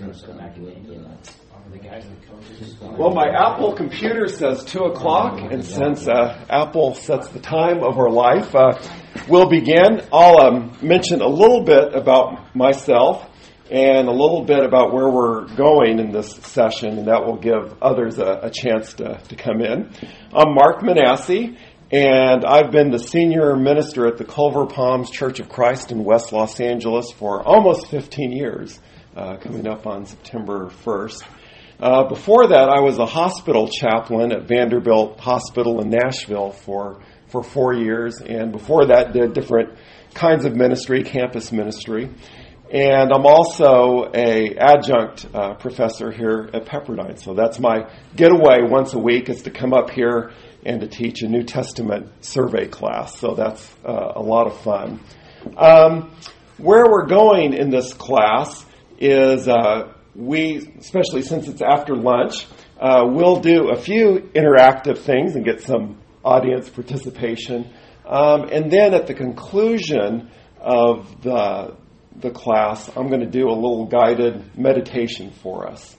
Well, my Apple computer says 2 o'clock, and since Apple sets the time of our life, we'll begin. I'll mention a little bit about myself and a little bit about where we're going in this session, and that will give others a chance to come in. I'm Mark Manasseh, and I've been the senior minister at the Culver Palms Church of Christ in West Los Angeles for almost 15 years, coming up on September 1st. Before that, I was a hospital chaplain at Vanderbilt Hospital in Nashville for 4 years, and before that did different kinds of ministry, campus ministry. And I'm also a adjunct professor here at Pepperdine, so that's my getaway once a week is to come up here and to teach a New Testament survey class, so that's a lot of fun. Where we're going in this class is we, especially since it's after lunch, we'll do a few interactive things and get some audience participation. And then at the conclusion of the class, I'm going to do a little guided meditation for us.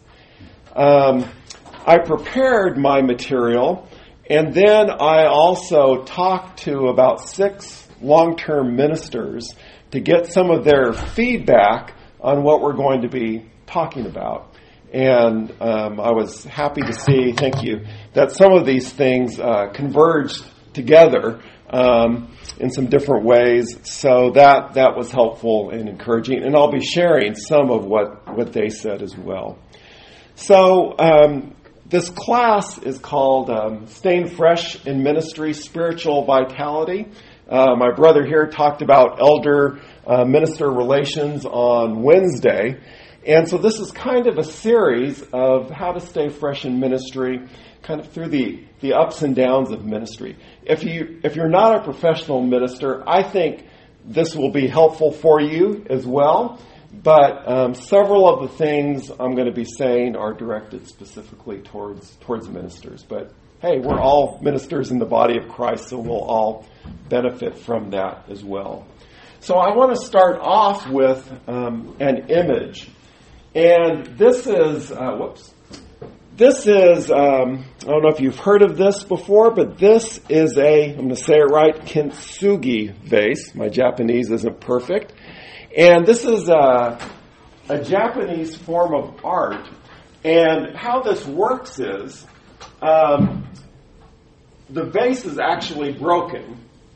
I prepared my material, and then I also talked to about 6 long-term ministers to get some of their feedback on what we're going to be talking about. And I was happy to see, thank you, that some of these things converged together in some different ways. So that was helpful and encouraging. And I'll be sharing some of what they said as well. So this class is called Staying Fresh in Ministry, Spiritual Vitality. My brother here talked about elder-minister relations on Wednesday. And so this is kind of a series of how to stay fresh in ministry, kind of through the ups and downs of ministry. If you're not a professional minister, I think this will be helpful for you as well. But several of the things I'm going to be saying are directed specifically towards ministers. But hey, we're all ministers in the body of Christ, so we'll all benefit from that as well. So I want to start off with an image. And this is, I don't know if you've heard of this before, but this is I'm going to say it right, kintsugi vase. My Japanese isn't perfect. And this is a Japanese form of art. And how this works is, the vase is actually broken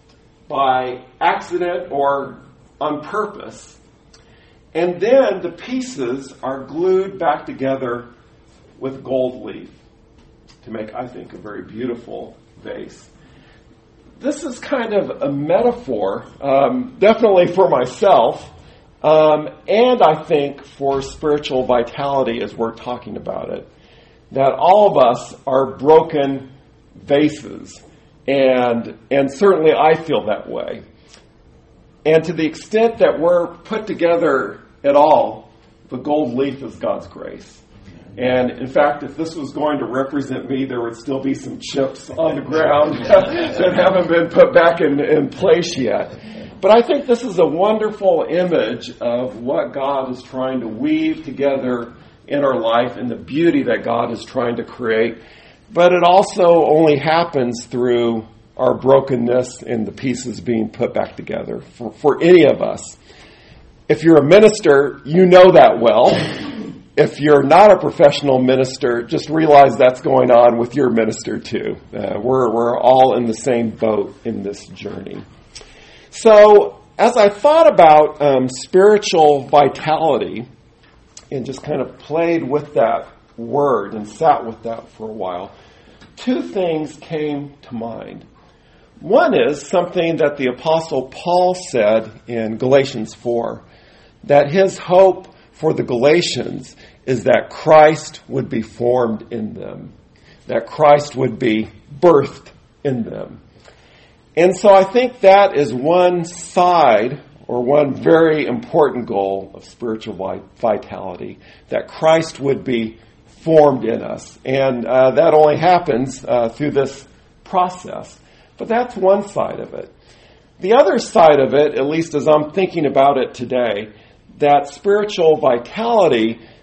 by accident or on purpose. And then the pieces are glued back together with gold leaf to make, I think, a very beautiful vase. This is kind of a metaphor, definitely for myself, and I think for spiritual vitality as we're talking about it. That all of us are broken vases, and certainly I feel that way. And to the extent that we're put together at all, the gold leaf is God's grace. And in fact, if this was going to represent me, there would still be some chips on the ground that haven't been put back in place yet. But I think this is a wonderful image of what God is trying to weave together in our life and the beauty that God is trying to create. But it also only happens through our brokenness and the pieces being put back together for any of us. If you're a minister, you know that well. If you're not a professional minister, just realize that's going on with your minister too. We're all in the same boat in this journey. So as I thought about spiritual vitality and just kind of played with that word and sat with that for a while, 2 things came to mind. One is something that the Apostle Paul said in Galatians 4, that his hope for the Galatians is that Christ would be formed in them, that Christ would be birthed in them. And so I think that is one side or one very important goal of spiritual vitality, that Christ would be formed in us. And that only happens through this process. But that's one side of it. The other side of it, at least as I'm thinking about it today, that spiritual vitality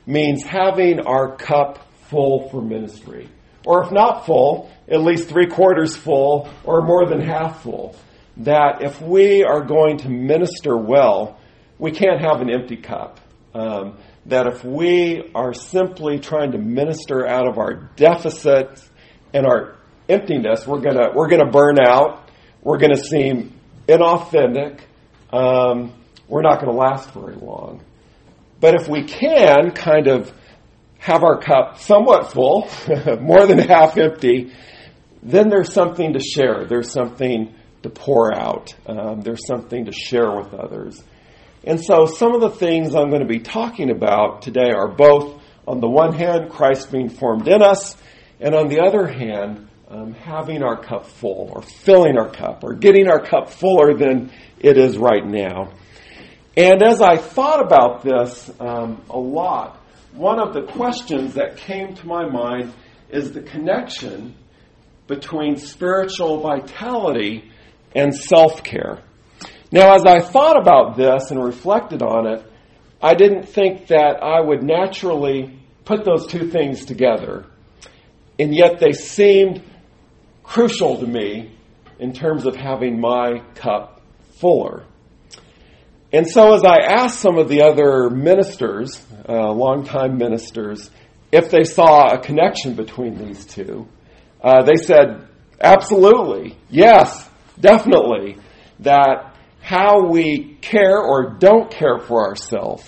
means having our cup full for ministry. Or if not full, at least 3/4 full or more than half full. That if we are going to minister well, we can't have an empty cup. That if we are simply trying to minister out of our deficits and our emptiness, we're gonna burn out. We're gonna seem inauthentic. We're not gonna last very long. But if we can kind of have our cup somewhat full, more than half empty, then there's something to share. There's something to pour out. There's something to share with others. And so some of the things I'm going to be talking about today are both, on the one hand, Christ being formed in us, and on the other hand, having our cup full, or filling our cup, or getting our cup fuller than it is right now. And as I thought about this a lot, one of the questions that came to my mind is the connection between spiritual vitality and self-care. Now, as I thought about this and reflected on it, I didn't think that I would naturally put those two things together. And yet they seemed crucial to me in terms of having my cup fuller. And so as I asked some of the other ministers, longtime ministers, if they saw a connection between these two, they said, absolutely, yes, definitely, that how we care or don't care for ourselves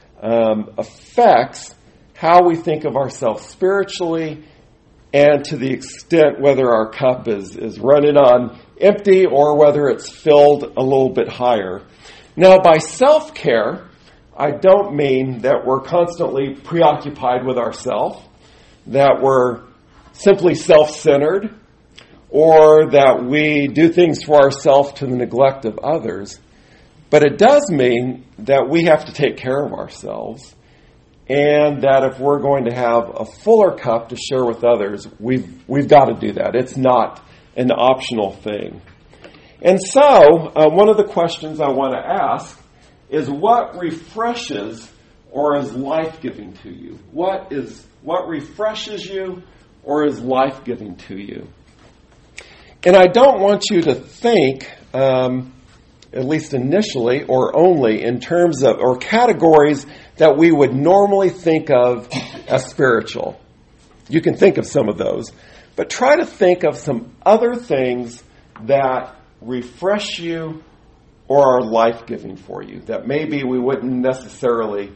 affects how we think of ourselves spiritually, and to the extent whether our cup is running on empty or whether it's filled a little bit higher. Now, by self-care, I don't mean that we're constantly preoccupied with ourselves, that we're simply self-centered, or that we do things for ourselves to the neglect of others. But it does mean that we have to take care of ourselves, and that if we're going to have a fuller cup to share with others, we've got to do that. It's not an optional thing. And so, one of the questions I want to ask is, what refreshes or is life-giving to you? What refreshes you or is life-giving to you? And I don't want you to think, at least initially or only, in terms of, or categories that we would normally think of as spiritual. You can think of some of those, but try to think of some other things that refresh you or are life-giving for you, that maybe we wouldn't necessarily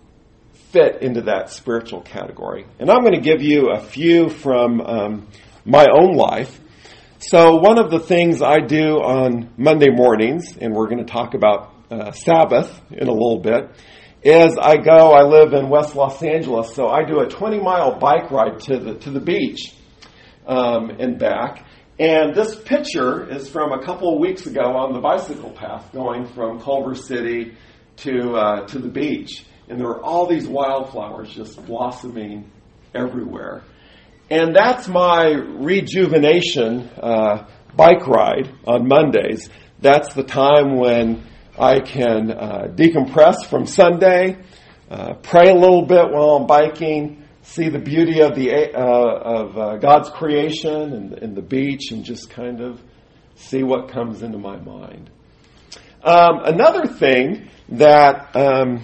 fit into that spiritual category. And I'm going to give you a few from my own life. So one of the things I do on Monday mornings, and we're going to talk about Sabbath in a little bit, is I live in West Los Angeles, so I do a 20-mile bike ride to the beach and back. And this picture is from a couple of weeks ago on the bicycle path going from Culver City to the beach. And there were all these wildflowers just blossoming everywhere. And that's my rejuvenation bike ride on Mondays. That's the time when I can decompress from Sunday, pray a little bit while I'm biking, see the beauty of God's creation and the beach, and just kind of see what comes into my mind. Another thing that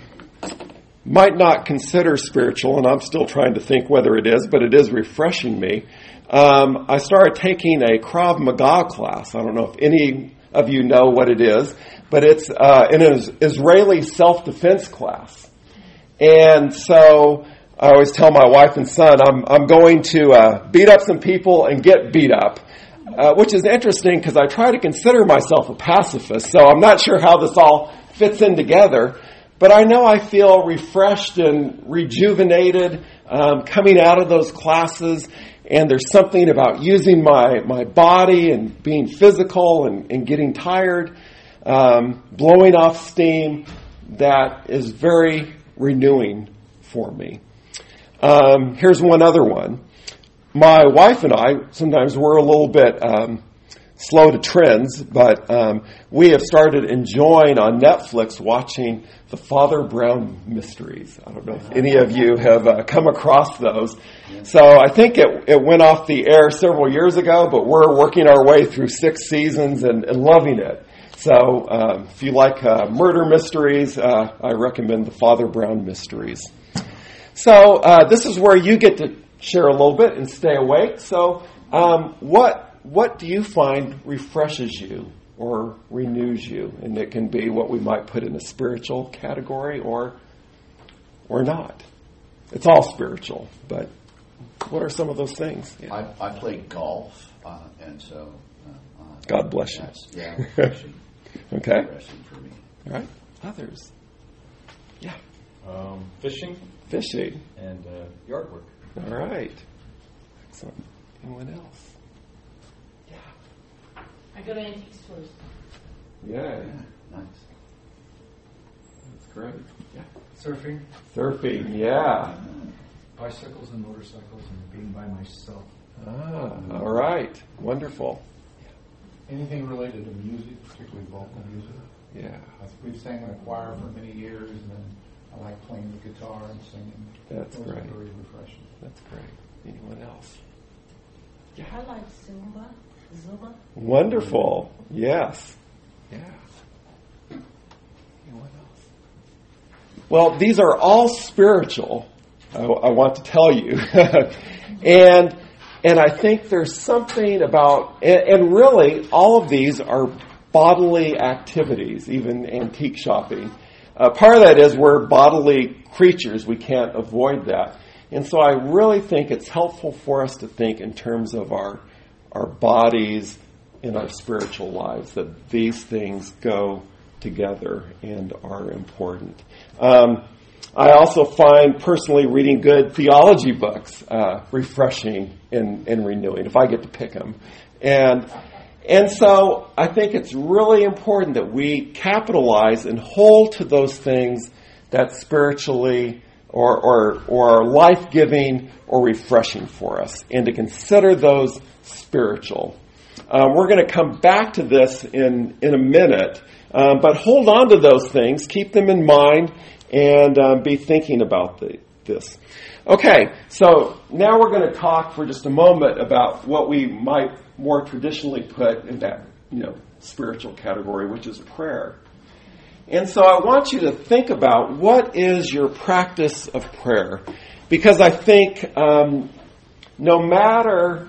might not consider spiritual, and I'm still trying to think whether it is, but it is refreshing me. I started taking a Krav Maga class. I don't know if any of you know what it is, but it's an Israeli self-defense class. And so I always tell my wife and son, I'm going to beat up some people and get beat up, which is interesting because I try to consider myself a pacifist, so I'm not sure how this all fits in together. But I know I feel refreshed and rejuvenated coming out of those classes, and there's something about using my body and being physical and getting tired, blowing off steam, that is very renewing for me. Here's one other one. My wife and I, sometimes we're a little bit slow to trends, but we have started enjoying on Netflix watching the Father Brown Mysteries. I don't know if any of you have come across those. So I think it went off the air several years ago, but we're working our way through 6 seasons and loving it. So if you like murder mysteries, I recommend the Father Brown Mysteries. So this is where you get to share a little bit and stay awake. So what do you find refreshes you or renews you? And it can be what we might put in a spiritual category or not. It's all spiritual, but what are some of those things? Yeah. I play golf, and so... God bless you. Yeah, refreshing. Okay. Refreshing for me. All right. Others? Yeah. Fishing. Fishing. And yard work. All right. Excellent. Anyone else? Yeah. I go to antique stores. Yeah. Nice. That's great. Yeah. Surfing. Surfing. Yeah. Bicycles and motorcycles and being by myself. All right. Wonderful. Anything related to music, particularly vocal music. Yeah. We've sang in a choir for many years, and then I like playing the guitar and singing. That's Those great. are very refreshing. That's great. Anyone else? Yeah. I like Zumba. Wonderful. Yes. Yeah. Anyone else? Well, these are all spiritual, I want to tell you. And I think there's something about, and really all of these are bodily activities, even antique shopping. Part of that is we're bodily creatures. We can't avoid that. And so I really think it's helpful for us to think in terms of our bodies in our spiritual lives, that these things go together and are important. I also find personally reading good theology books refreshing and renewing, if I get to pick them. And so I think it's really important that we capitalize and hold to those things that spiritually or are life-giving or refreshing for us, and to consider those spiritual. We're going to come back to this in a minute, but hold on to those things, keep them in mind, and be thinking about this. Okay, so now we're going to talk for just a moment about what we might more traditionally put in that, spiritual category, which is prayer. And so I want you to think about what is your practice of prayer, because I think no matter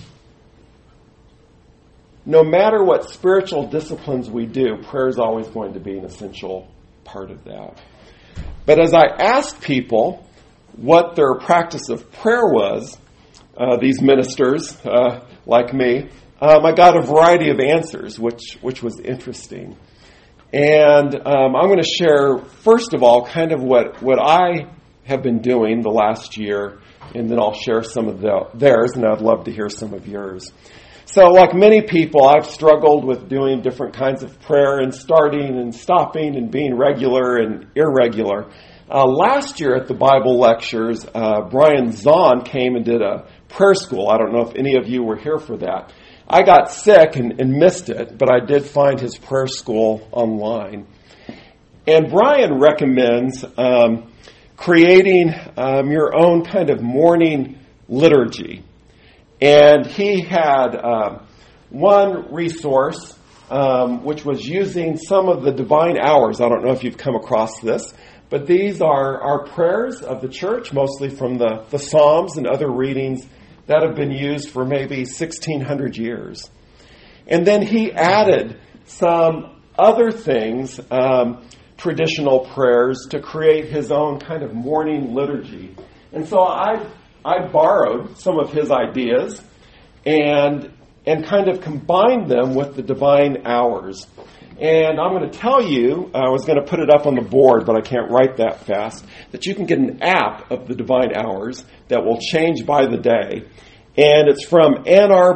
what spiritual disciplines we do, prayer is always going to be an essential part of that. But as I asked people what their practice of prayer was, these ministers like me, I got a variety of answers, which was interesting. And I'm going to share, first of all, kind of what I have been doing the last year, and then I'll share some of theirs, and I'd love to hear some of yours. So like many people, I've struggled with doing different kinds of prayer and starting and stopping and being regular and irregular. Last year at the Bible lectures, Brian Zahn came and did a prayer school. I don't know if any of you were here for that. I got sick and missed it, but I did find his prayer school online. And Brian recommends creating your own kind of morning liturgy. And he had one resource, which was using some of the divine hours. I don't know if you've come across this, but these are our prayers of the church, mostly from the Psalms and other readings that have been used for maybe 1,600 years. And then he added some other things, traditional prayers, to create his own kind of morning liturgy. And so I borrowed some of his ideas and kind of combined them with the divine hours. And I'm going to tell you, I was going to put it up on the board, but I can't write that fast, that you can get an app of the divine hours that will change by the day. And it's from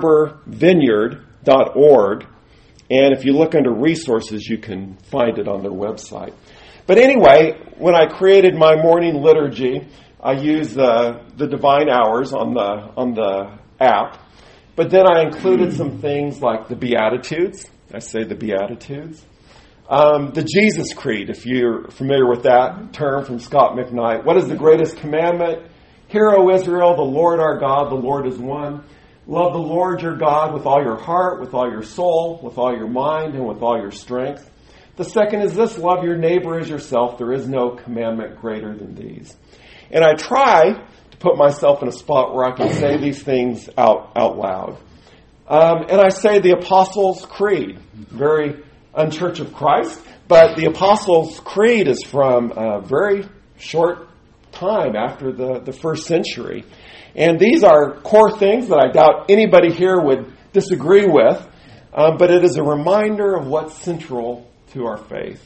AnnArborVineyard.org. And if you look under resources, you can find it on their website. But anyway, when I created my morning liturgy, I used the divine hours on the app. But then I included some things like the Beatitudes. I say the Beatitudes. The Jesus Creed, if you're familiar with that term from Scott McKnight. What is the greatest commandment? Hear, O Israel, the Lord our God, the Lord is one. Love the Lord your God with all your heart, with all your soul, with all your mind, and with all your strength. The second is this, love your neighbor as yourself. There is no commandment greater than these. And I try to put myself in a spot where I can say these things out loud. And I say the Apostles' Creed, very unchurch of Christ, but the Apostles' Creed is from a very short time after the first century. And these are core things that I doubt anybody here would disagree with, but it is a reminder of what's central to our faith,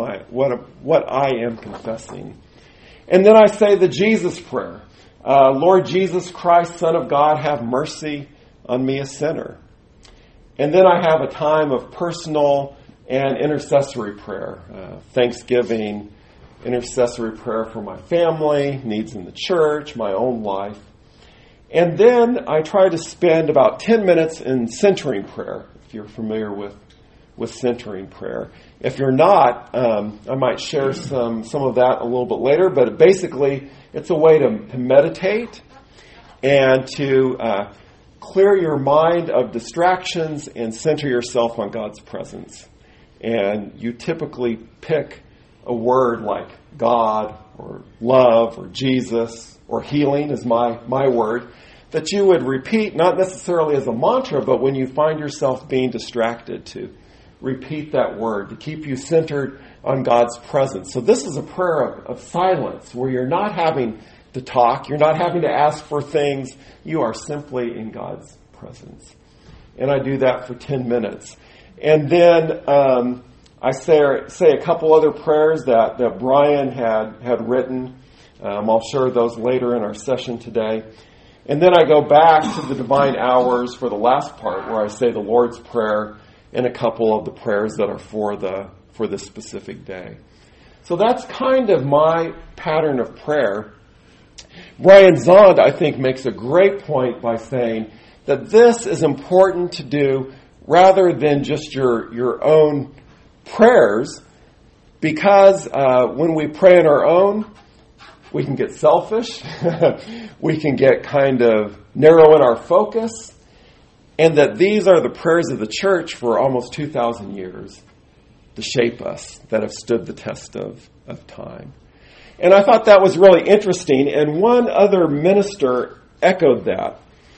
what I am confessing. And then I say the Jesus prayer. Lord Jesus Christ, Son of God, have mercy on me, a sinner. And then I have a time of personal and intercessory prayer, thanksgiving, intercessory prayer for my family, needs in the church, my own life. And then I try to spend about 10 minutes in centering prayer, if you're familiar with centering prayer. If you're not, I might share some of that a little bit later, but basically it's a way to meditate and to clear your mind of distractions and center yourself on God's presence. And you typically pick a word like God or love or Jesus or healing is my word that you would repeat, not necessarily as a mantra, but when you find yourself being distracted, to repeat that word, to keep you centered on God's presence. So this is a prayer of silence where you're not having to talk, you're not having to ask for things, you are simply in God's presence. And I do that for 10 minutes. And then I say a couple other prayers that Brian had written. I'll share those later in our session today. And then I go back to the divine hours for the last part where I say the Lord's Prayer and a couple of the prayers that are for this specific day. So that's kind of my pattern of prayer. Brian Zond, I think, makes a great point by saying that this is important to do rather than just your own prayers, because when we pray on our own, we can get selfish, we can get kind of narrow in our focus, and that these are the prayers of the church for almost 2,000 years to shape us, that have stood the test of time. And I thought that was really interesting, and one other minister echoed that.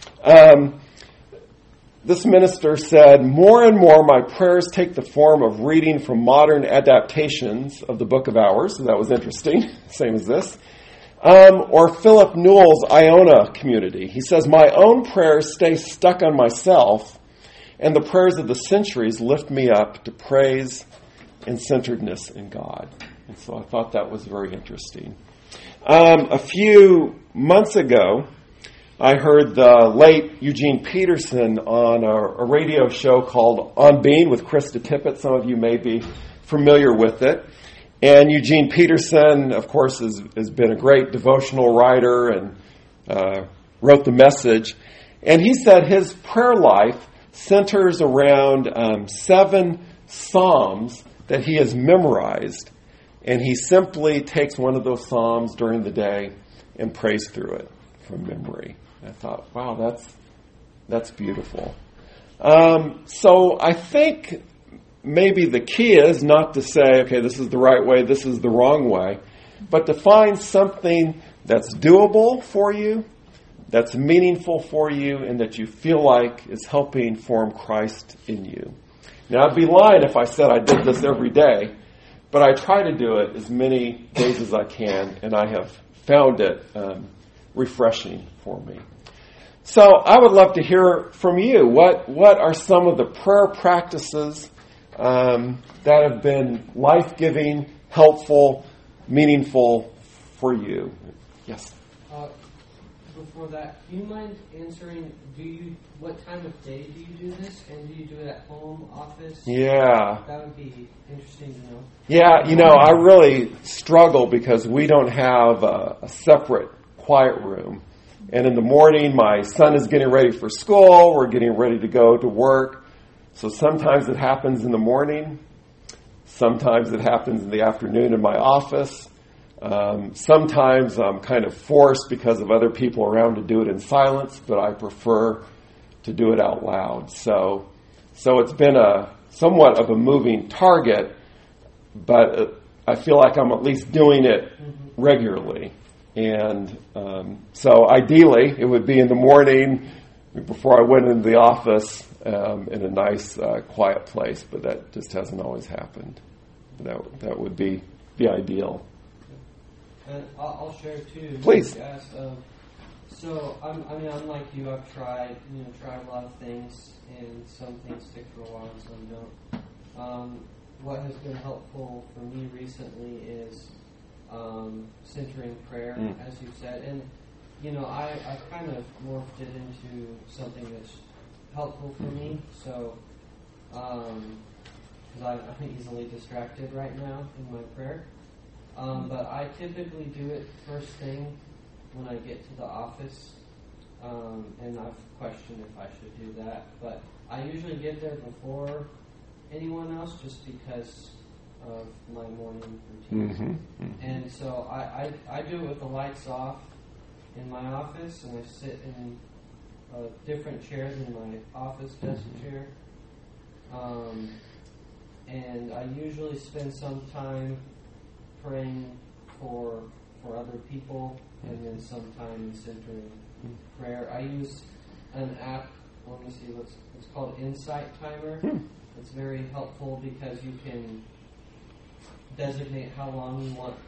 This minister said, more and more my prayers take the form of reading from modern adaptations of the Book of Hours. So that was interesting, same as this. Or Philip Newell's Iona community. He says, my own prayers stay stuck on myself, and the prayers of the centuries lift me up to praise and centeredness in God. And so I thought that was very interesting. A few months ago, I heard the late Eugene Peterson on a radio show called On Being with Krista Tippett. Some of you may be familiar with it. And Eugene Peterson, of course, has been a great devotional writer and wrote The Message. And he said his prayer life centers around 7 psalms that he has memorized. And he simply takes one of those psalms during the day and prays through it from memory. I thought, wow, that's beautiful. So I think maybe the key is not to say, okay, this is the right way, this is the wrong way, but to find something that's doable for you, that's meaningful for you, and that you feel like is helping form Christ in you. Now, I'd be lying if I said I did this every day, but I try to do it as many days as I can, and I have found it refreshing for me. So I would love to hear from you. What are some of the prayer practices that have been life-giving, helpful, meaningful for you? Yes. Before that, do you mind answering, what time of day do you do this? And do you do it at home, office? Yeah. That would be interesting to know. Yeah, I really struggle because we don't have a separate quiet room. And in the morning, my son is getting ready for school. We're getting ready to go to work. So sometimes it happens in the morning. Sometimes it happens in the afternoon in my office. Sometimes I'm kind of forced because of other people around to do it in silence, but I prefer to do it out loud. So it's been somewhat of a moving target, but I feel like I'm at least doing it regularly. And so ideally, it would be in the morning before I went into the office in a nice, quiet place, but that just hasn't always happened. That would be the ideal. And I'll share too. Please. Yes, so I'm like you. I've tried a lot of things, and some things stick for a while, and some don't. What has been helpful for me recently is centering prayer, as you said, and I've kind of morphed it into something that's helpful for me. So, because I'm easily distracted right now in my prayer. But I typically do it first thing when I get to the office, and I've questioned if I should do that. But I usually get there before anyone else just because of my morning routine. And so I do it with the lights off in my office, and I sit in different chairs in my office desk chair. And I usually spend some time praying for other people, and then some time in centering prayer. I use an app. Let me see it's called Insight Timer. It's very helpful because you can designate how long you want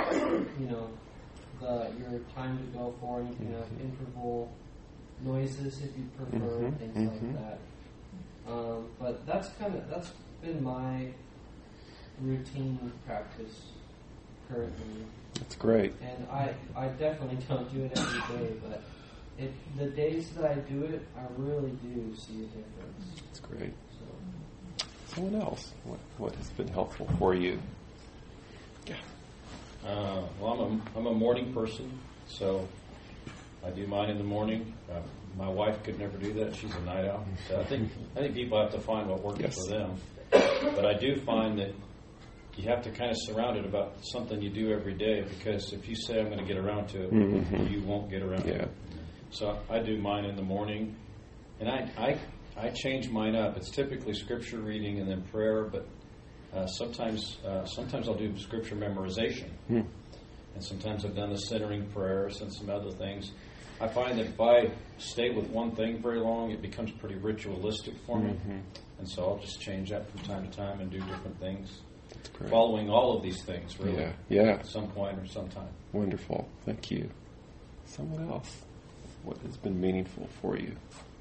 your time to go for, and you can have interval noises if you prefer, things like that. But that's been my routine practice currently. That's great. And I definitely don't do it every day, but the days that I do it, I really do see a difference. That's great. Someone else, what has been helpful for you? Yeah. Well, I'm a morning person, so I do mine in the morning. My wife could never do that; she's a night owl. So I think people have to find what works for them. But I do find that you have to kind of surround it about something you do every day, because if you say I'm going to get around to it, you won't get around to it. So I do mine in the morning, and I change mine up. It's typically scripture reading and then prayer, but sometimes I'll do scripture memorization, and sometimes I've done the centering prayers and some other things. I find that if I stay with one thing very long, it becomes pretty ritualistic for me, and so I'll just change that from time to time and do different things, following all of these things, really, at some point or sometime. Wonderful. Thank you. Someone else, what has been meaningful for you?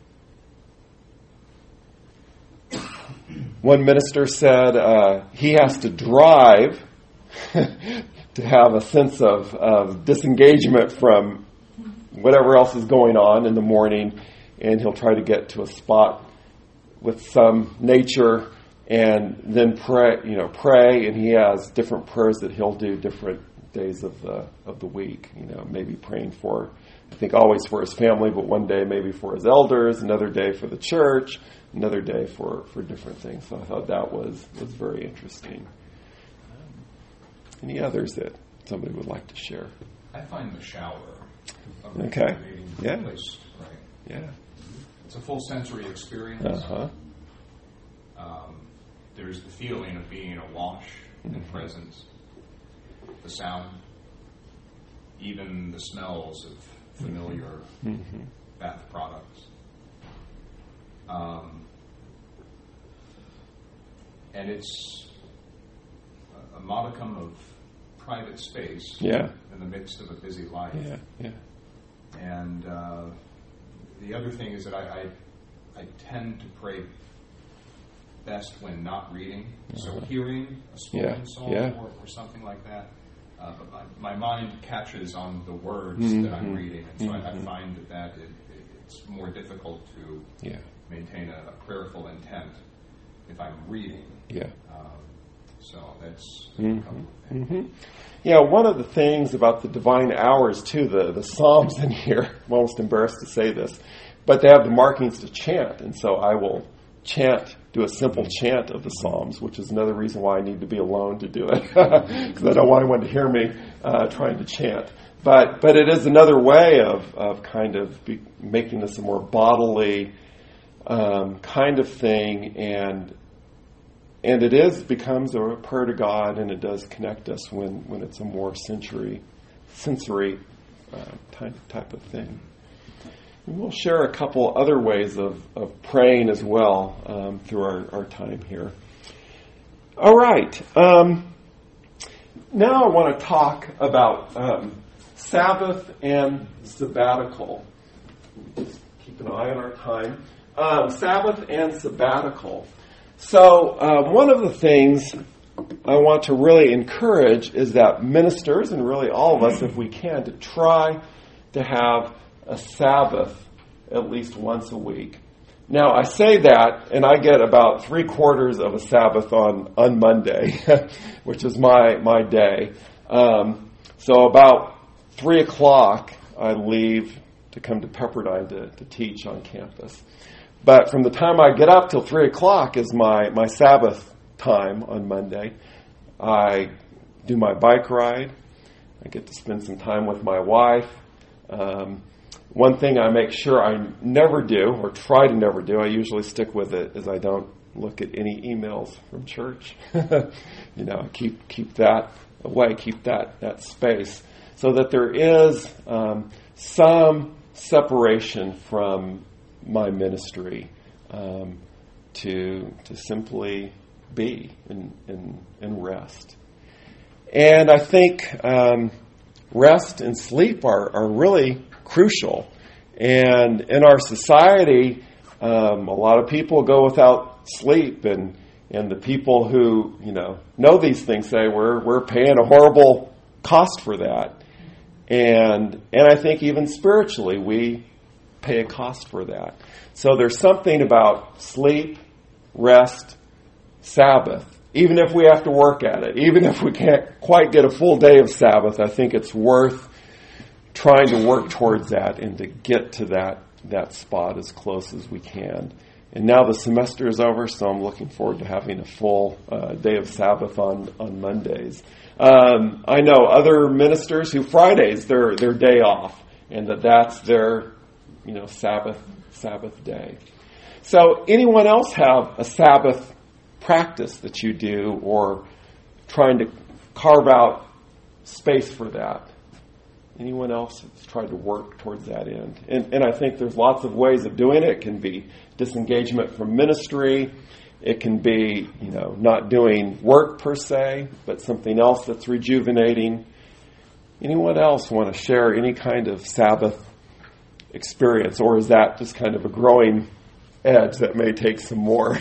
One minister said he has to drive to have a sense of disengagement from whatever else is going on in the morning, and he'll try to get to a spot with some nature and then pray, and he has different prayers that he'll do different days of the week, maybe praying for, I think always for his family, but one day maybe for his elders, another day for the church, another day for different things. So I thought that was very interesting. Any others that somebody would like to share? I find the shower. Okay. Yeah. Place, right? Yeah. It's a full sensory experience. There's the feeling of being awash in presence, the sound, even the smells of familiar bath products. And it's a modicum of private space in the midst of a busy life. And the other thing is that I tend to pray best when not reading. So hearing a spoken song or something like that. But my mind catches on the words that I'm reading. And so I find that it's more difficult to maintain a prayerful intent if I'm reading. So that's a couple of things. Mm-hmm. Yeah, one of the things about the divine hours, too, the Psalms in here, I'm almost embarrassed to say this, but they have the markings to chant, and so I will do a simple chant of the Psalms, which is another reason why I need to be alone to do it, because I don't want anyone to hear me trying to chant. But it is another way of kind of making this a more bodily kind of thing, and it becomes a prayer to God, and it does connect us when it's a more sensory type of thing. And we'll share a couple other ways of praying as well through our time here. All right. Now I want to talk about Sabbath and sabbatical. Just keep an eye on our time. Sabbath and sabbatical. So one of the things I want to really encourage is that ministers, and really all of us if we can, to try to have a Sabbath at least once a week. Now, I say that, and I get about 3/4 of a Sabbath on Monday, which is my day. So about 3 o'clock, I leave to come to Pepperdine to teach on campus. But from the time I get up till 3 o'clock is my Sabbath time on Monday. I do my bike ride. I get to spend some time with my wife. One thing I make sure I never do, or try to never do, I usually stick with it, is I don't look at any emails from church. Keep that away, keep that space, so that there is some separation from my ministry to simply be and rest. And I think rest and sleep are really crucial. And in our society, a lot of people go without sleep, and the people who know these things say we're paying a horrible cost for that. And I think even spiritually we pay a cost for that. So there's something about sleep, rest, Sabbath. Even if we have to work at it, even if we can't quite get a full day of Sabbath, I think it's worth trying to work towards that and to get to that spot as close as we can. And now the semester is over, so I'm looking forward to having a full day of Sabbath on Mondays. I know other ministers who Fridays their day off, and that's their Sabbath day. So anyone else have a Sabbath practice that you do, or trying to carve out space for that? Anyone else has tried to work towards that end? And I think there's lots of ways of doing it. It can be disengagement from ministry. It can be, not doing work per se, but something else that's rejuvenating. Anyone else want to share any kind of Sabbath experience, or is that just kind of a growing edge that may take some more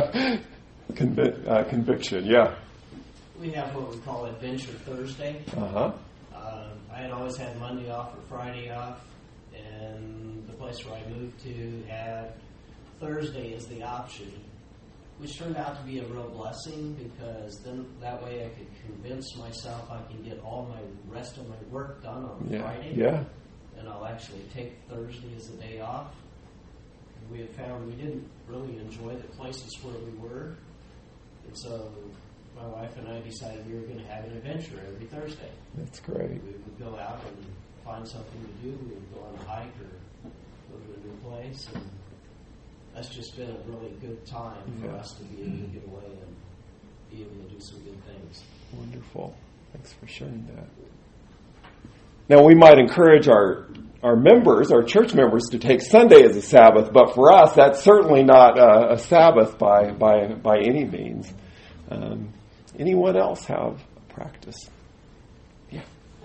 conviction? Yeah. We have what we call Adventure Thursday. Uh-huh. I had always had Monday off or Friday off, and the place where I moved to had Thursday as the option, which turned out to be a real blessing, because then that way I could convince myself I can get all my rest of my work done on Friday. Yeah. And I'll actually take Thursday as a day off. We had found we didn't really enjoy the places where we were, and so my wife and I decided we were going to have an adventure every Thursday. That's great. We would go out and find something to do. We would go on a hike or go to a new place, and that's just been a really good time for us to be able to get away and be able to do some good things. Wonderful. Thanks for sharing that. Now, we might encourage our members, our church members, to take Sunday as a Sabbath, but for us, that's certainly not a Sabbath by any means. Anyone else have a practice? Yeah.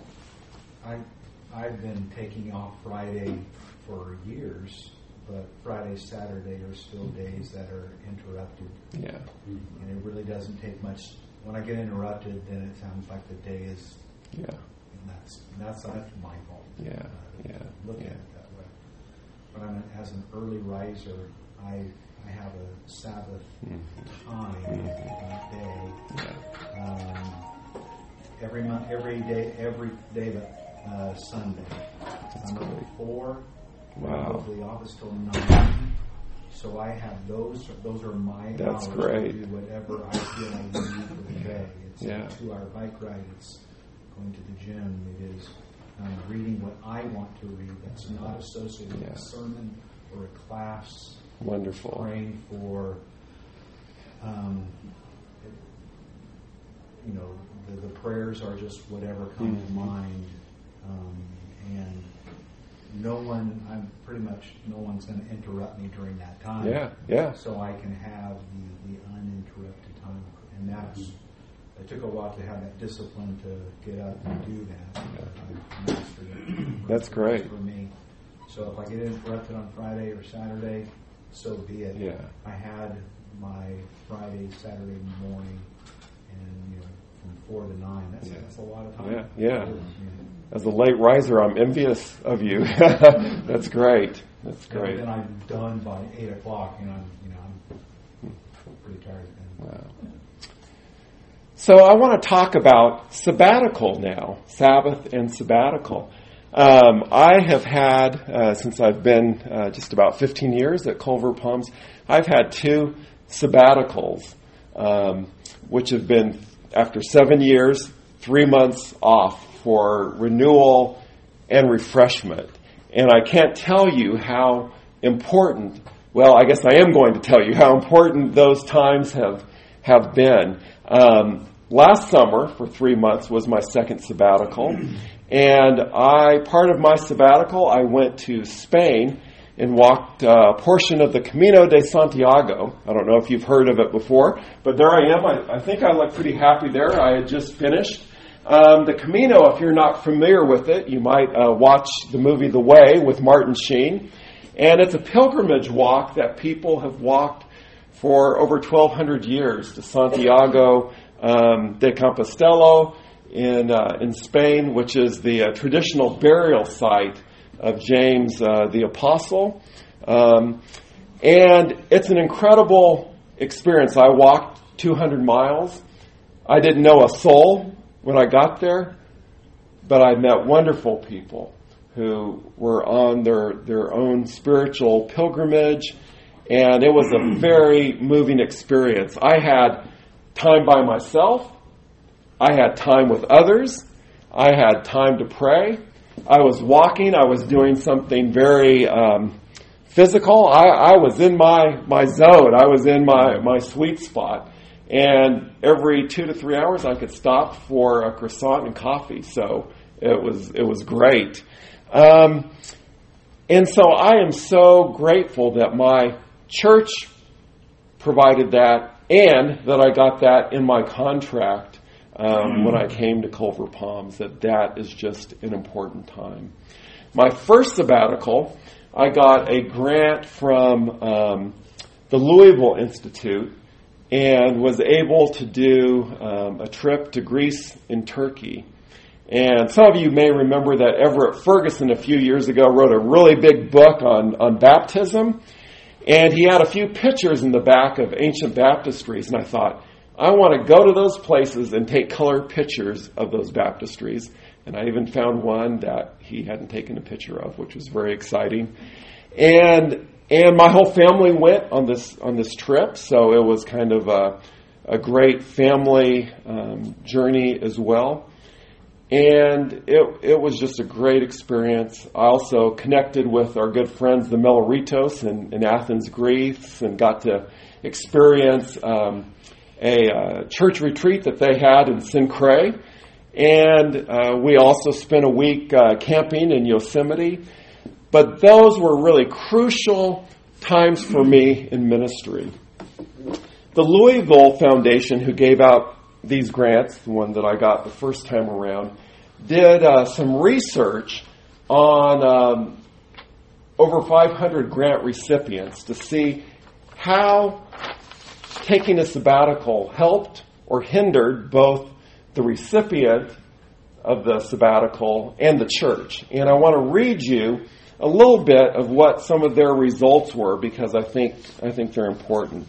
I've been taking off Friday for years, but Friday, Saturday are still days that are interrupted. Yeah. And it really doesn't take much. When I get interrupted, then it sounds like the day is. Yeah. And that's my fault. Yeah. Look at it that way. But as an early riser, I I have a Sabbath time day. Every day but Sunday. I'm up at 4. Wow. I go to the office till 9. So I have those are my That's hours great. to do whatever I feel I need for the day. It's a 2-hour bike ride. It's going to the gym. It is reading what I want to read. That's not associated with a sermon or a class. Wonderful. Praying for, the prayers are just whatever comes to mind, and no one's going to interrupt me during that time. So I can have the uninterrupted time, and it took a while to have that discipline to get up and do that. I've mastered it. That's great for me. So if I get interrupted on Friday or Saturday, so be it. Yeah. I had my Friday, Saturday morning, and from 4 to 9. That's a lot of time. Yeah. As a late riser, I'm envious of you. That's great. That's great. Then I'm done by 8 o'clock, and I'm pretty tired. Wow. So I want to talk about sabbatical now, Sabbath and sabbatical. I have had, since I've been just about 15 years at Culver Palms, I've had 2 sabbaticals, which have been, after 7 years, 3 months off for renewal and refreshment. And I can't tell you how important, well, I guess I am going to tell you how important those times have been. Last summer, for 3 months, was my second sabbatical. And part of my sabbatical, I went to Spain and walked a portion of the Camino de Santiago. I don't know if you've heard of it before, but there I am. I think I look pretty happy there. I had just finished. The Camino, if you're not familiar with it, you might watch the movie The Way with Martin Sheen. And it's a pilgrimage walk that people have walked for over 1,200 years to Santiago de Compostela in Spain, which is the traditional burial site of James the Apostle. And it's an incredible experience. I walked 200 miles. I didn't know a soul when I got there, but I met wonderful people who were on their own spiritual pilgrimage, and it was a very moving experience. I had time by myself. I had time with others. I had time to pray. I was walking. I was doing something very physical. I was in my zone. I was in my sweet spot. And every 2 to 3 hours, I could stop for a croissant and coffee. So it was great. And so I am so grateful that my church provided that, and that I got that in my contract when I came to Culver Palms, that is just an important time. My first sabbatical, I got a grant from the Louisville Institute and was able to do a trip to Greece and Turkey. And some of you may remember that Everett Ferguson a few years ago wrote a really big book on baptism. And he had a few pictures in the back of ancient baptistries. And I thought, I want to go to those places and take colored pictures of those baptistries. And I even found one that he hadn't taken a picture of, which was very exciting. And my whole family went on this trip. So it was kind of a great family journey as well. And it was just a great experience. I also connected with our good friends, the Meloritos in Athens, Greece, and got to experience a church retreat that they had in Sincre. And we also spent a week camping in Yosemite. But those were really crucial times for me in ministry. The Louisville Foundation, who gave out these grants, the one that I got the first time around, did some research on over 500 grant recipients to see how taking a sabbatical helped or hindered both the recipient of the sabbatical and the church. And I want to read you a little bit of what some of their results were, because I think they're important.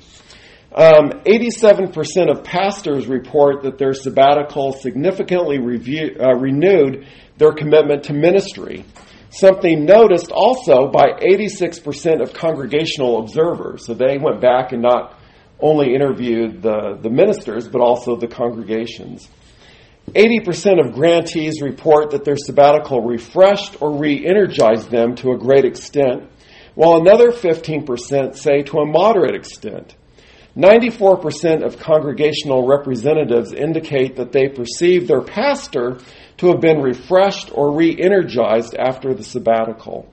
87% of pastors report that their sabbatical significantly renewed their commitment to ministry. Something noticed also by 86% of congregational observers. So they went back and not only interviewed the ministers, but also the congregations. 80% of grantees report that their sabbatical refreshed or re-energized them to a great extent, while another 15% say to a moderate extent. 94% of congregational representatives indicate that they perceive their pastor to have been refreshed or re-energized after the sabbatical.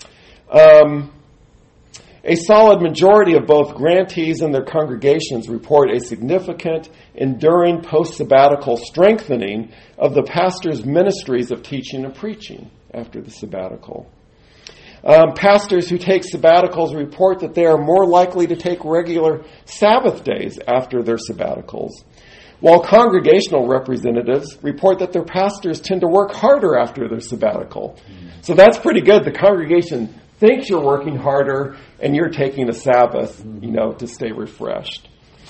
A solid majority of both grantees and their congregations report a significant, enduring post-sabbatical strengthening of the pastor's ministries of teaching and preaching after the sabbatical. Pastors who take sabbaticals report that they are more likely to take regular Sabbath days after their sabbaticals, while congregational representatives report that their pastors tend to work harder after their sabbatical. So that's pretty good. The congregation thinks you're working harder and you're taking a Sabbath, to stay refreshed.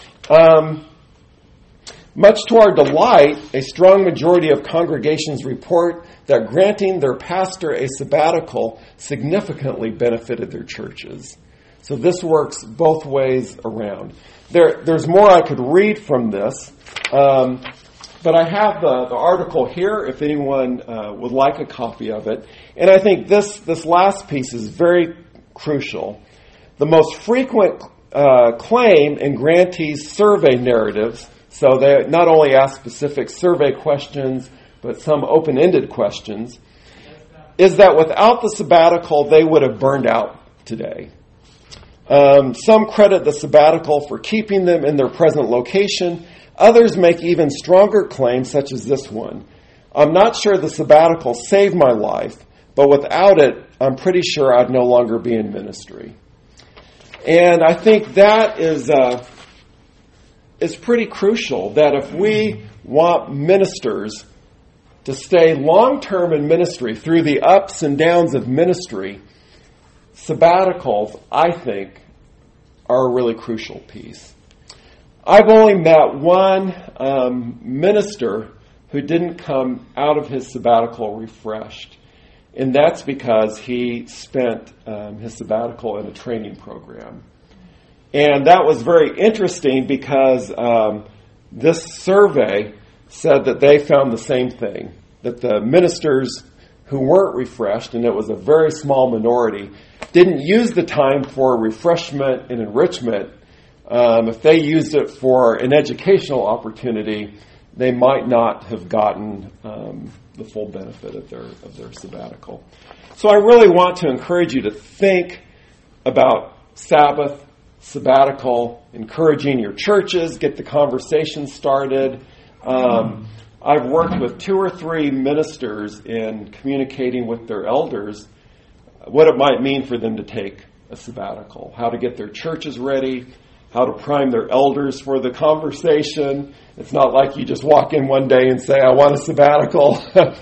Much to our delight, a strong majority of congregations report that granting their pastor a sabbatical significantly benefited their churches. So this works both ways around. There's more I could read from this, but I have the article here if anyone would like a copy of it. And I think this last piece is very crucial. The most frequent claim in grantees' survey narratives, so they not only ask specific survey questions, but some open-ended questions, is that without the sabbatical, they would have burned out today. Some credit the sabbatical for keeping them in their present location. Others make even stronger claims, such as this one. I'm not sure the sabbatical saved my life, but without it, I'm pretty sure I'd no longer be in ministry. And I think that is pretty crucial, that if we want ministers to stay long-term in ministry through the ups and downs of ministry, sabbaticals, I think, are a really crucial piece. I've only met one minister who didn't come out of his sabbatical refreshed. And that's because he spent his sabbatical in a training program. And that was very interesting because this survey said that they found the same thing, that the ministers who weren't refreshed, and it was a very small minority, didn't use the time for refreshment and enrichment. If they used it for an educational opportunity, they might not have gotten the full benefit of their sabbatical. So I really want to encourage you to think about Sabbath, sabbatical, encouraging your churches, get the conversation started. I've worked with 2 or 3 ministers in communicating with their elders what it might mean for them to take a sabbatical, how to get their churches ready, how to prime their elders for the conversation. It's not like you just walk in one day and say, I want a sabbatical.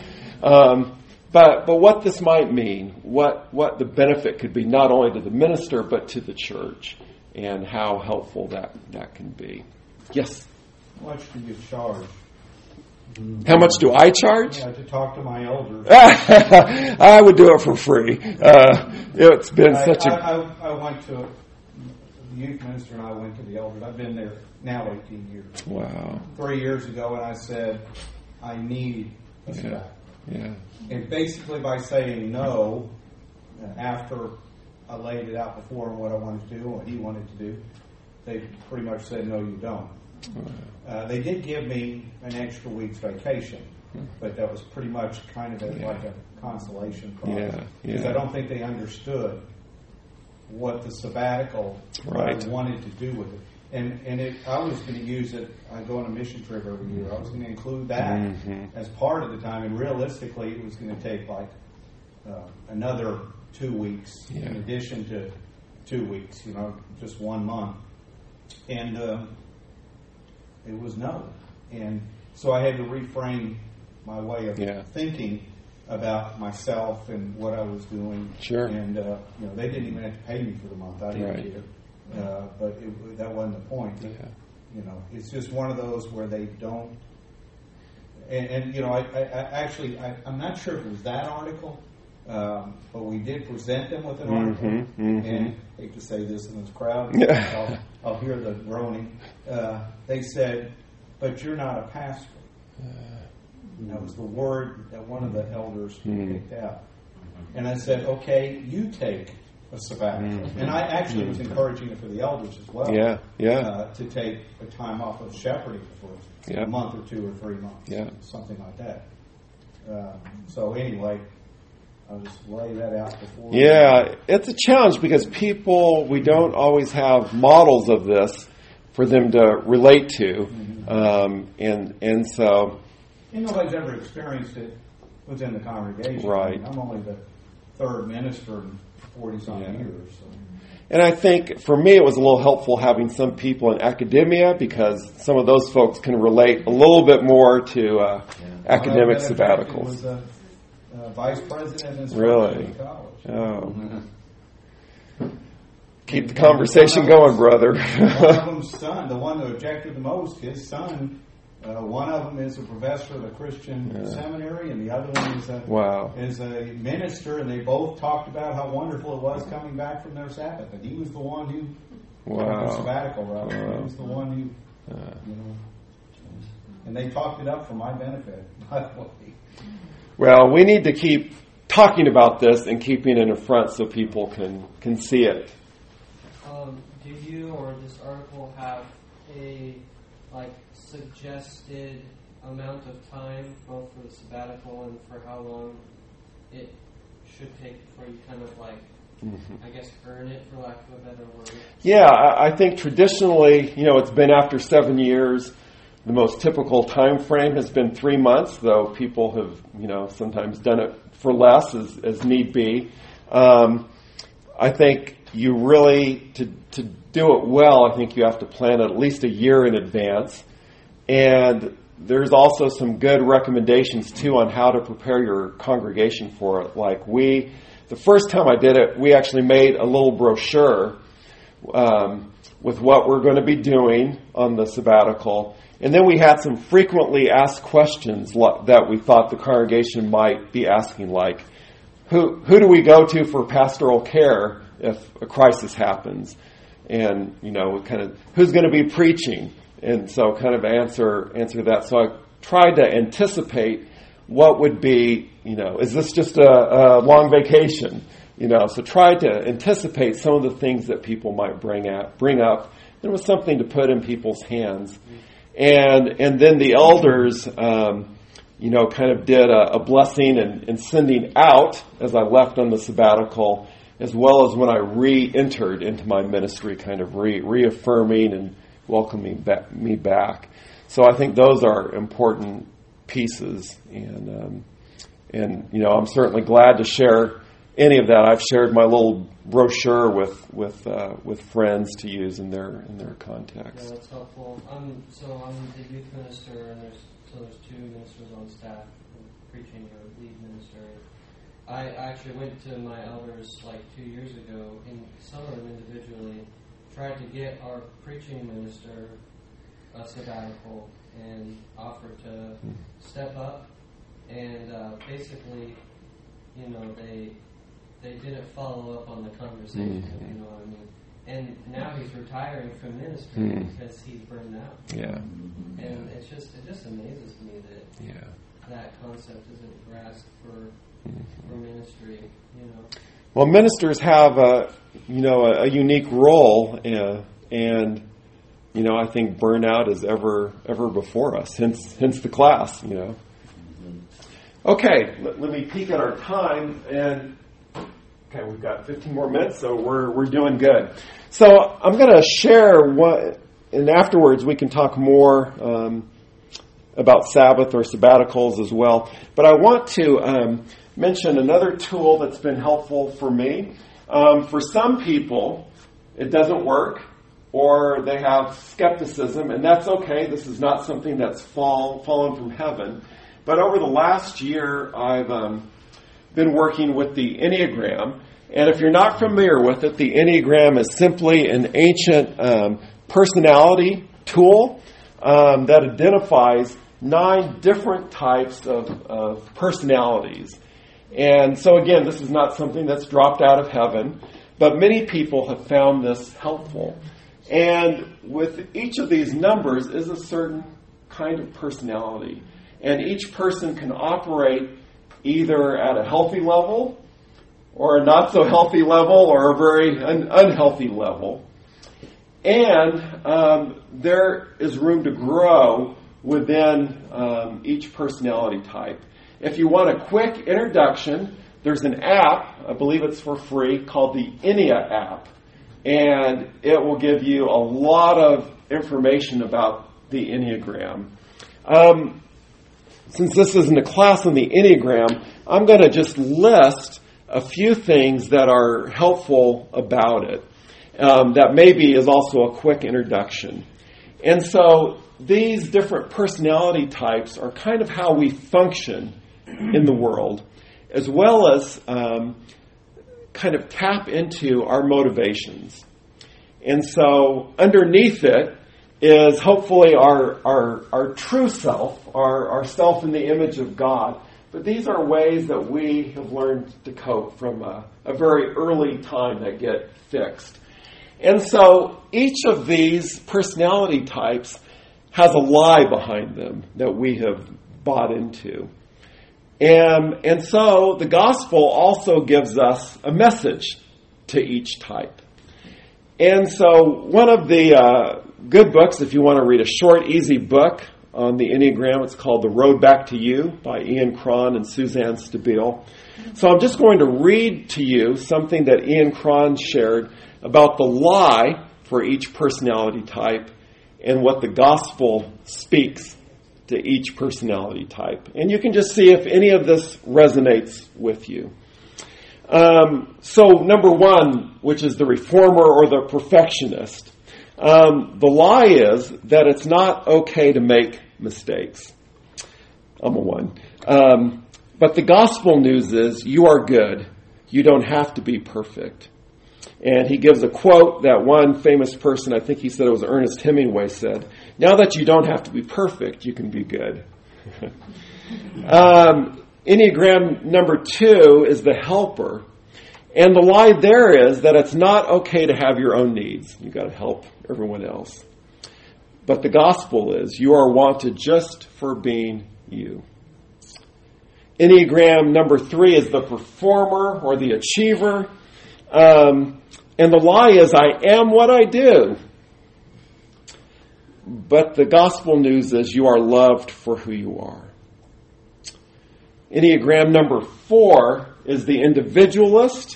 But what this might mean, what the benefit could be not only to the minister but to the church, and how helpful that can be. Yes? How much do you charge? How much do I charge? Yeah, to talk to my elders. I would do it for free. It's been such a... I went to... The youth minister and I went to the elders. I've been there now 18 years. Wow. 3 years ago, and I said, I need a sabbatical. Yeah. And basically by saying no, after I laid it out before him what I wanted to do, what he wanted to do, they pretty much said, no, you don't. They did give me an extra week's vacation, but that was pretty much kind of like a consolation prize. Because I don't think they understood what the sabbatical wanted to do with it. And I was going to use it. I go on a mission trip every year. I was going to include that as part of the time. And realistically, it was going to take like another 2 weeks in addition to 2 weeks, just 1 month. And it was no. And so I had to reframe my way of thinking. about myself and what I was doing. Sure. And they didn't even have to pay me for the month. I didn't care. But that wasn't the point. It's just one of those where they don't. And I'm not sure if it was that article, but we did present them with an article. And I hate to say this in this crowd, I'll hear the groaning. They said, "But you're not a pastor." That was the word that one of the elders picked out. And I said, "Okay, you take a sabbatical." And I actually was encouraging it for the elders as well. To take a time off of shepherding for a month or 2 or 3 months. Something like that. So anyway, I'll just lay that out before. It's a challenge because we don't always have models of this for them to relate to. And so... And nobody's ever experienced it within the congregation. Right. I'm only the third minister in 40-some years. So. And I think for me it was a little helpful having some people in academia because some of those folks can relate a little bit more to academic sabbaticals. Was a vice president in college. Oh. Keep the conversation going, brother. One of them's son, the one who objected the most, his son. One of them is a professor at a Christian seminary, and the other one is a minister. And they both talked about how wonderful it was coming back from their Sabbath. And he was the one who took the sabbatical route. He was the one who, and they talked it up for my benefit. Well, we need to keep talking about this and keeping it in front so people can see it. Do you or this article have a suggested amount of time, both for the sabbatical and for how long it should take before you kind of I guess earn it, for lack of a better word? Yeah, I think traditionally, it's been after 7 years. The most typical time frame has been 3 months, though people have, sometimes done it for less as need be. I think you really, to do it well, I think you have to plan it at least a year in advance. And there's also some good recommendations, too, on how to prepare your congregation for it. The first time I did it, we actually made a little brochure with what we're going to be doing on the sabbatical. And then we had some frequently asked questions that we thought the congregation might be asking, like, who do we go to for pastoral care if a crisis happens? And, who's going to be preaching? And so kind of answer that. So I tried to anticipate what would be, is this just a long vacation? So tried to anticipate some of the things that people might bring up. It was something to put in people's hands. And then the elders, kind of did a blessing and sending out as I left on the sabbatical, as well as when I re-entered into my ministry, kind of reaffirming and welcoming me back. So I think those are important pieces, and I'm certainly glad to share any of that. I've shared my little brochure with friends to use in their context. Yeah, that's helpful. I'm the youth minister, and there's 2 ministers on staff preaching or lead minister. I actually went to my elders 2 years ago, and some of them individually tried to get our preaching minister a sabbatical and offered to step up, and basically, they didn't follow up on the conversation, you know what I mean? And now he's retiring from ministry because he's burned out. Yeah. And it just amazes me that that concept isn't grasped for ministry, Well, ministers have a unique role, and I think burnout is ever before us. Hence the class. Okay, let me peek at our time, and we've got 15 more minutes, so we're doing good. So I'm going to share and afterwards we can talk more about Sabbath or sabbaticals as well. But I want to mention another tool that's been helpful for me. For some people, it doesn't work, or they have skepticism, and that's okay. This is not something that's fallen from heaven. But over the last year, I've been working with the Enneagram. And if you're not familiar with it, the Enneagram is simply an ancient personality tool that identifies 9 different types of personalities. And so again, this is not something that's dropped out of heaven, but many people have found this helpful. And with each of these numbers is a certain kind of personality. And each person can operate either at a healthy level or a not so healthy level or a very unhealthy level. And there is room to grow within each personality type. If you want a quick introduction, there's an app, I believe it's for free, called the Ennea app. And it will give you a lot of information about the Enneagram. Since this isn't a class on the Enneagram, I'm going to just list a few things that are helpful about it. That maybe is also a quick introduction. And so these different personality types are kind of how we function in the world, as well as kind of tap into our motivations. And so underneath it is hopefully our true self, our self in the image of God. But these are ways that we have learned to cope from a very early time that get fixed. And so each of these personality types has a lie behind them that we have bought into. And so the gospel also gives us a message to each type. And so one of the good books, if you want to read a short, easy book on the Enneagram, it's called The Road Back to You by Ian Cron and Suzanne Stabile. So I'm just going to read to you something that Ian Cron shared about the lie for each personality type and what the gospel speaks to each personality type. And you can just see if any of this resonates with you. So number 1, which is the reformer or the perfectionist. The lie is that it's not okay to make mistakes. I'm a 1. But the gospel news is you are good. You don't have to be perfect. And he gives a quote that one famous person, I think he said it was Ernest Hemingway, said, "Now that you don't have to be perfect, you can be good." Enneagram number 2 is the helper. And the lie there is that it's not okay to have your own needs. You've got to help everyone else. But the gospel is you are wanted just for being you. Enneagram number 3 is the performer or the achiever. And the lie is I am what I do. But the gospel news is you are loved for who you are. Enneagram number 4 is the individualist.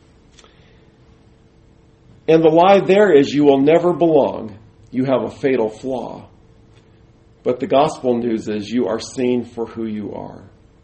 And the lie there is you will never belong. You have a fatal flaw. But the gospel news is you are seen for who you are.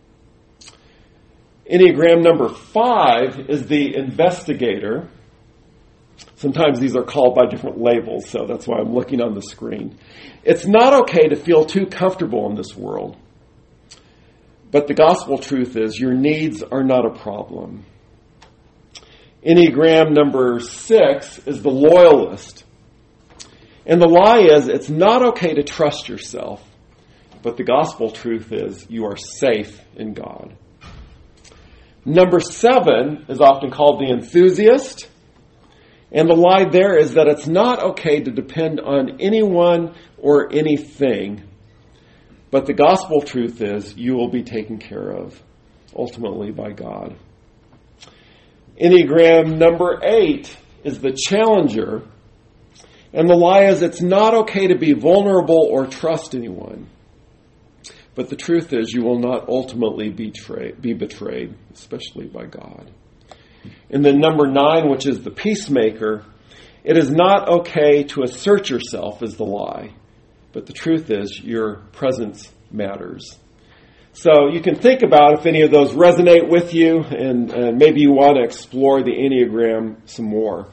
Enneagram number 5 is the investigator. Sometimes these are called by different labels, so that's why I'm looking on the screen. It's not okay to feel too comfortable in this world. But the gospel truth is your needs are not a problem. Enneagram number 6 is the loyalist. And the lie is it's not okay to trust yourself. But the gospel truth is you are safe in God. Number 7 is often called the enthusiast. And the lie there is that it's not okay to depend on anyone or anything. But the gospel truth is you will be taken care of, ultimately by God. Enneagram number 8 is the challenger. And the lie is it's not okay to be vulnerable or trust anyone. But the truth is you will not ultimately be betrayed, especially by God. And then number 9, which is the peacemaker, it is not okay to assert yourself as the lie. But the truth is your presence matters. So you can think about if any of those resonate with you, and maybe you want to explore the Enneagram some more.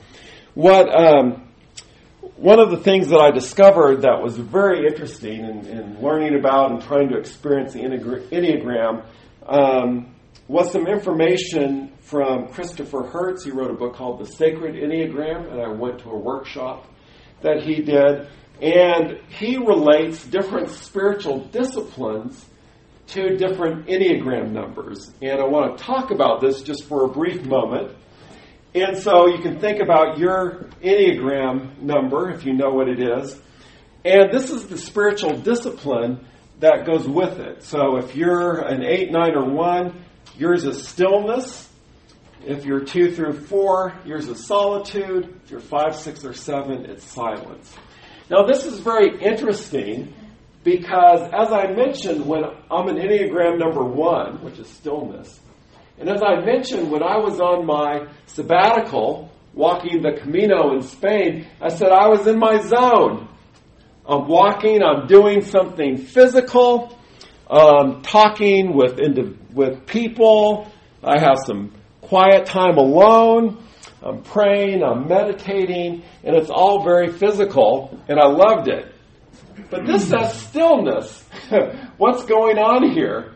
One of the things that I discovered that was very interesting in learning about and trying to experience the Enneagram was some information from Christopher Hertz. He wrote a book called The Sacred Enneagram, and I went to a workshop that he did. And he relates different spiritual disciplines to different Enneagram numbers. And I want to talk about this just for a brief moment. And so you can think about your Enneagram number, if you know what it is. And this is the spiritual discipline that goes with it. So if you're an 8, 9, or 1, yours is stillness. If you're 2 through 4, yours is solitude. If you're 5, 6, or 7, it's silence. Now this is very interesting because, as I mentioned, when I'm an Enneagram number 1, which is stillness, and as I mentioned, when I was on my sabbatical, walking the Camino in Spain, I said I was in my zone. I'm walking, I'm doing something physical, talking with people, I have some quiet time alone, I'm praying, I'm meditating, and it's all very physical, and I loved it. But this says stillness. What's going on here?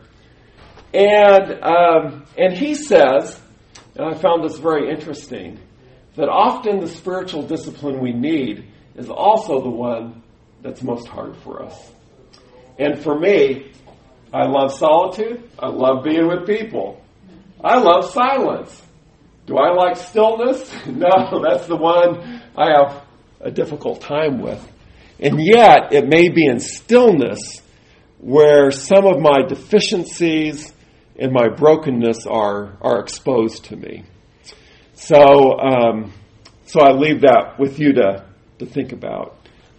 And he says, and I found this very interesting, that often the spiritual discipline we need is also the one that's most hard for us. And for me, I love solitude. I love being with people. I love silence. Do I like stillness? No, that's the one I have a difficult time with. And yet, it may be in stillness where some of my deficiencies and my brokenness are exposed to me. So I leave that with you to think about.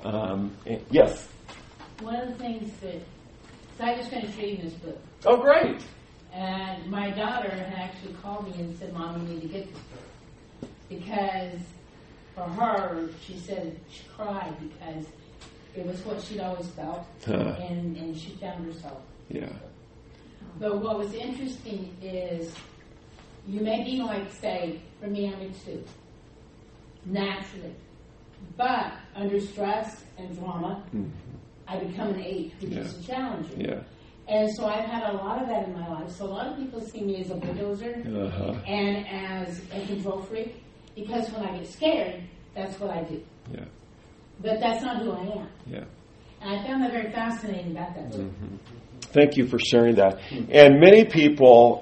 Yes? One of the things that, so I just finished reading this book. Oh, great. And my daughter had actually called me and said, Mom, we need to get this book. Because for her, she said she cried because it was what she'd always felt. And she found herself. Yeah. But what was interesting is you may be like, say, for me, I'm a 2. Naturally. But under stress and drama, I become an 8, which is challenging. Yeah. And so I've had a lot of that in my life. So a lot of people see me as a bulldozer and as a control freak because when I get scared, that's what I do. Yeah. But that's not who I am. Yeah. And I found that very fascinating about that book. Thank you for sharing that. And many people,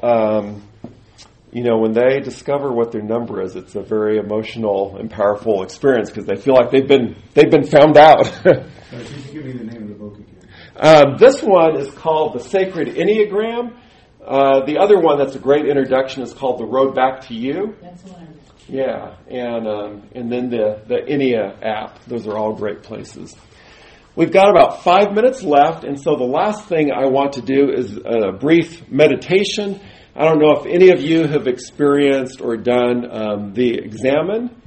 when they discover what their number is, it's a very emotional and powerful experience because they feel like they've been found out. Give me the name of the book again. This one is called The Sacred Enneagram. The other one that's a great introduction is called The Road Back to You. That's the one. Yeah, and then the Ennea app. Those are all great places. We've got about 5 minutes left, and so the last thing I want to do is a brief meditation. I don't know if any of you have experienced or done the Examen.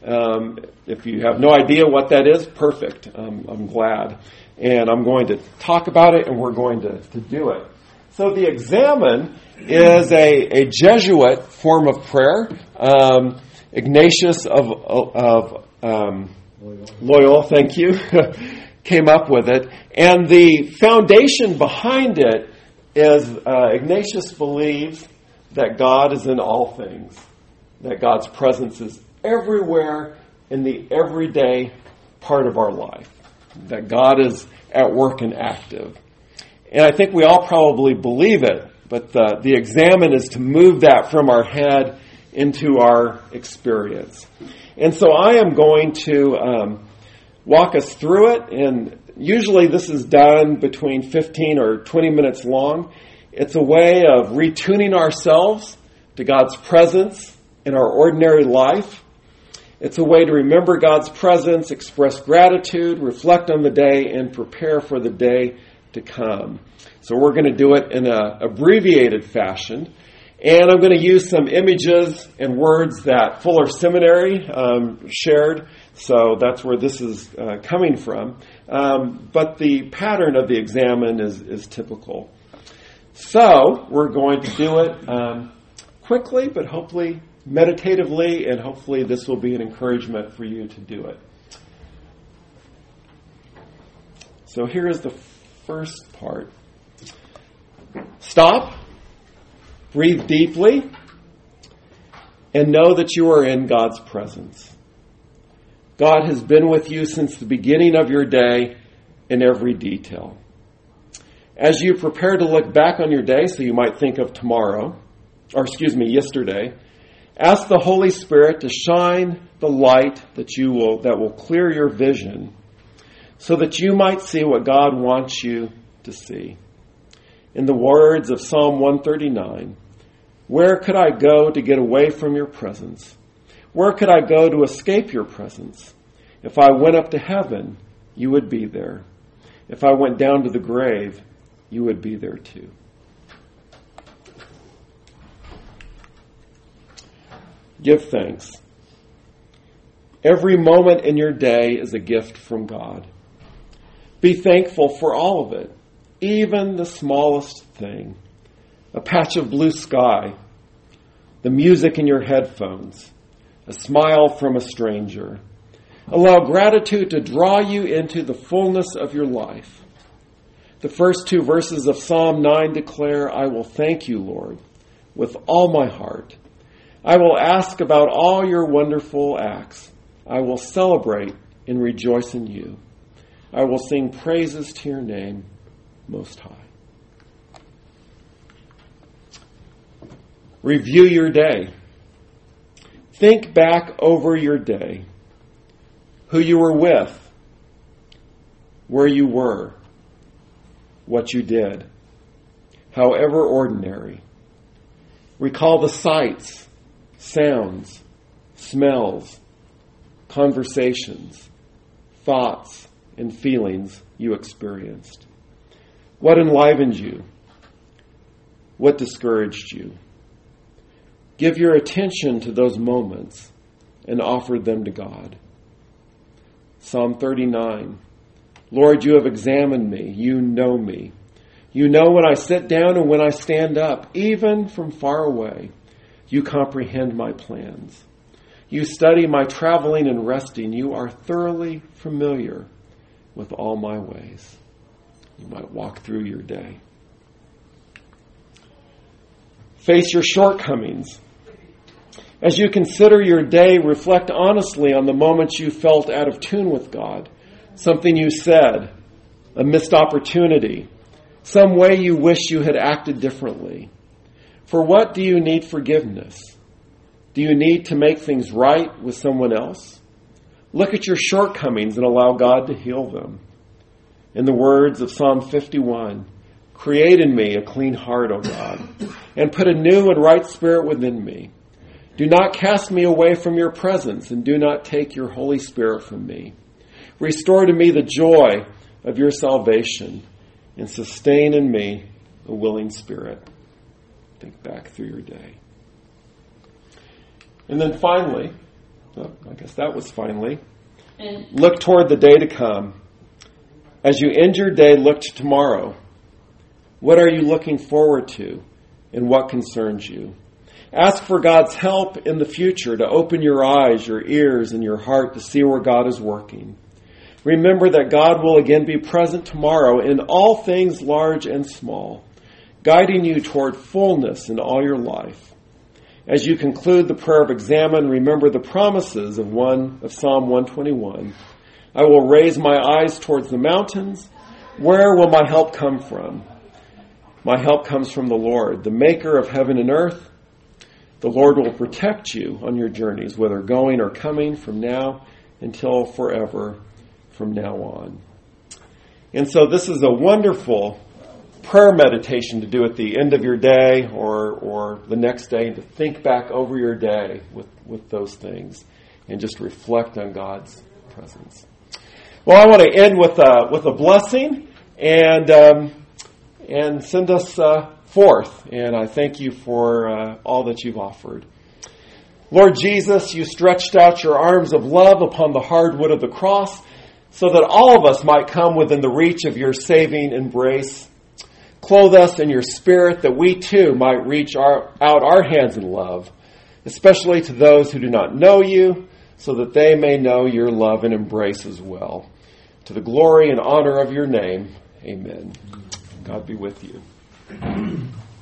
If you have no idea what that is, perfect. I'm glad. And I'm going to talk about it, and we're going to do it. So the Examen is a Jesuit form of prayer. Ignatius of Loyola, thank you, came up with it. And the foundation behind it is Ignatius believes that God is in all things, that God's presence is everywhere in the everyday part of our life, that God is at work and active. And I think we all probably believe it, but the Examen is to move that from our head into our experience. And so I am going to walk us through it, and usually this is done between 15 or 20 minutes long. It's a way of retuning ourselves to God's presence in our ordinary life. It's a way to remember God's presence, express gratitude, reflect on the day, and prepare for the day to come. So we're going to do it in an abbreviated fashion. And I'm going to use some images and words that Fuller Seminary shared. So that's where this is coming from. But the pattern of the Examen is typical. So we're going to do it quickly, but hopefully meditatively, and hopefully this will be an encouragement for you to do it. So here is the first part. Stop. Breathe deeply and know that you are in God's presence. God has been with you since the beginning of your day in every detail. As you prepare to look back on your day, so you might think of yesterday, ask the Holy Spirit to shine the light that will clear your vision so that you might see what God wants you to see. In the words of Psalm 139, where could I go to get away from your presence? Where could I go to escape your presence? If I went up to heaven, you would be there. If I went down to the grave, you would be there too. Give thanks. Every moment in your day is a gift from God. Be thankful for all of it, even the smallest thing. A patch of blue sky, the music in your headphones, a smile from a stranger. Allow gratitude to draw you into the fullness of your life. The first two verses of Psalm 9 declare, I will thank you, Lord, with all my heart. I will ask about all your wonderful acts. I will celebrate and rejoice in you. I will sing praises to your name, Most High. Review your day. Think back over your day. Who you were with, where you were, what you did, however ordinary. Recall the sights, sounds, smells, conversations, thoughts, and feelings you experienced. What enlivened you? What discouraged you? Give your attention to those moments and offer them to God. Psalm 39. Lord, you have examined me. You know me. You know when I sit down and when I stand up, even from far away. You comprehend my plans. You study my traveling and resting. You are thoroughly familiar with all my ways. You might walk through your day. Face your shortcomings. As you consider your day, reflect honestly on the moments you felt out of tune with God. Something you said, a missed opportunity, some way you wish you had acted differently. For what do you need forgiveness? Do you need to make things right with someone else? Look at your shortcomings and allow God to heal them. In the words of Psalm 51, create in me a clean heart, O God, and put a new and right spirit within me. Do not cast me away from your presence, and do not take your Holy Spirit from me. Restore to me the joy of your salvation, and sustain in me a willing spirit. Think back through your day. And then finally, look toward the day to come. As you end your day, look to tomorrow. What are you looking forward to, and what concerns you? Ask for God's help in the future to open your eyes, your ears, and your heart to see where God is working. Remember that God will again be present tomorrow in all things large and small, guiding you toward fullness in all your life. As you conclude the prayer of examine, remember the promises of Psalm 121. I will raise my eyes towards the mountains. Where will my help come from? My help comes from the Lord, the maker of heaven and earth. The Lord will protect you on your journeys, whether going or coming, from now until forever from now on. And so this is a wonderful prayer meditation to do at the end of your day or the next day, to think back over your day with those things and just reflect on God's presence. Well, I want to end with a blessing and send us forth. And I thank you for all that you've offered. Lord Jesus, you stretched out your arms of love upon the hardwood of the cross so that all of us might come within the reach of your saving embrace. Clothe us in your spirit that we too might reach out our hands in love, especially to those who do not know you, so that they may know your love and embrace as well. To the glory and honor of your name, amen. God be with you.